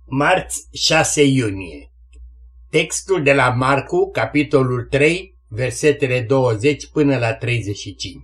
Marți 6 iunie. Textul de la Marcu, capitolul 3, versetele 20 până la 35.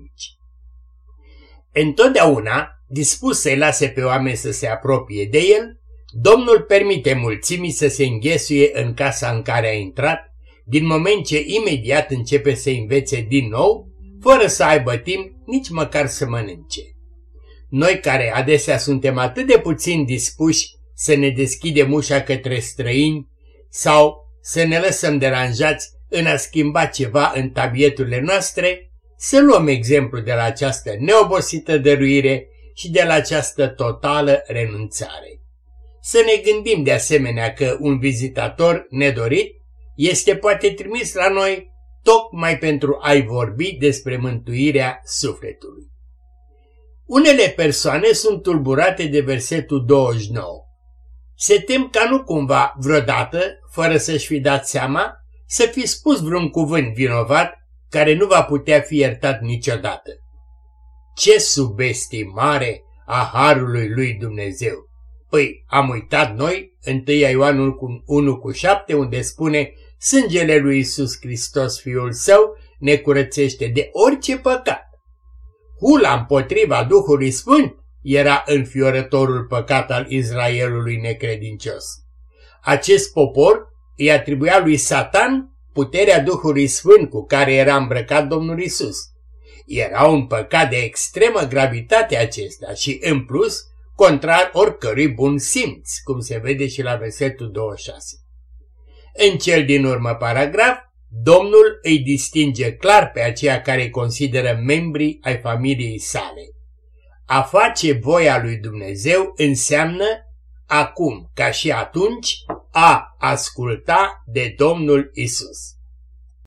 Întotdeauna, dispus să-i lase pe oameni să se apropie de el, Domnul permite mulțimii să se înghesuie în casa în care a intrat, din moment ce imediat începe să învețe din nou, fără să aibă timp nici măcar să mănânce. Noi care adesea suntem atât de puțin dispuși să ne deschidem ușa către străini sau să ne lăsăm deranjați în a schimba ceva în tabieturile noastre, să luăm exemplu de la această neobosită dăruire și de la această totală renunțare. Să ne gândim de asemenea că un vizitator nedorit este poate trimis la noi tocmai pentru a-i vorbi despre mântuirea sufletului. Unele persoane sunt tulburate de versetul 29. Se tem ca nu cumva vreodată, fără să-și fi dat seama, să fi spus vreun cuvânt vinovat care nu va putea fi iertat niciodată. Ce subestimare a harului lui Dumnezeu! Păi, am uitat noi, 1 Ioan 1:7, unde spune: sângele lui Iisus Hristos, Fiul Său, ne curățește de orice păcat. Hula împotriva Duhului Sfânt era înfiorătorul păcat al Israelului necredincios. Acest popor îi atribuia lui Satan puterea Duhului Sfânt cu care era îmbrăcat Domnul Iisus. Era un păcat de extremă gravitate acesta și, în plus, contrar oricărui bun simț, cum se vede și la versetul 26. În cel din urmă paragraf, Domnul îi distinge clar pe aceia care îi consideră membri ai familiei sale. A face voia lui Dumnezeu înseamnă, acum ca și atunci, a asculta de Domnul Isus.